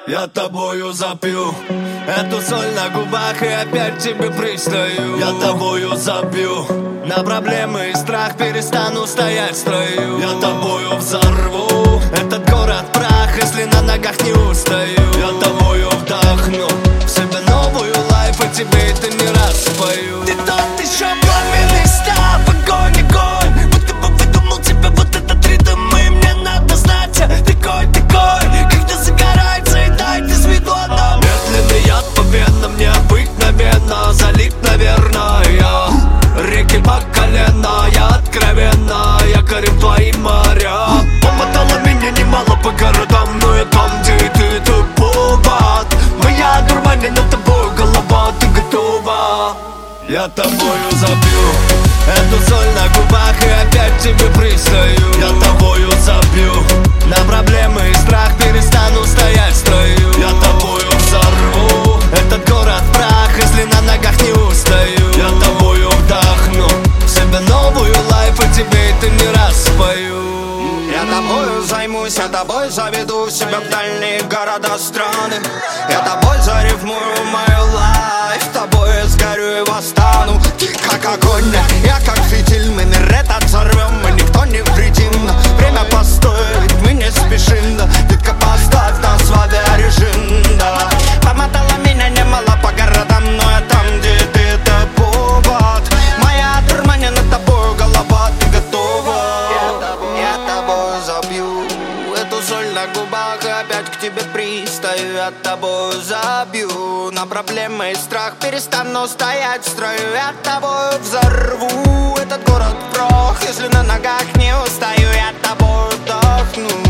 Я тобою запью эту соль на губах и опять тебе пристаю. Я тобою забью на проблемы и страх, перестану стоять в строю. Я тобою взорву этот город в прах, если на ногах не устаю. Я тобою вдохну в себя новую лайф, и тебе это не раз спою. Ты тот еще пламенный став, огонь, огонь, будто бы выдумал тебе вот этот ритм, и мне надо знать, такой, когда загорается и тает из виду одна. Медленный яд по венам, необыкновенно залит, наверное, реки по колено. Я откровенно якорем твои моря. Попадала меня немало по городам, но я там, где и ты, это повод. Моя дурманена тобой голова, ты готова? Я тобою забью эту соль на губах и опять тебе пристаю. Я тобою забью на проблемы и страх, перестану стоять в строю. Я тобою взорву этот город в прах, если на ногах не устаю. Я тобою вдохну в себя новую лайф, и тебе это не раз спою. Я тобою займусь, я тобой заведу себя в дальние города, страны. Я тобой зарифмую мою лайф, тобой я сгорю и восстану. Ты как огонь, я как фитиль, мы мир этот взорвем, и никто не вредим. Время постоит, мы не спешим, да. Детка, поставь нас в авиарежим, да. Помотала меня немало по городам, но я там, где ты, это повод. Моя дурманена тобою голова, ты готова? Я тобой забью эту соль на губах и опять к тебе пристаю. Я тобой забью на проблемы и страх, перестану стоять в строю. Я тобой взорву этот город в прах, если на ногах не устаю. Я тобой вдохну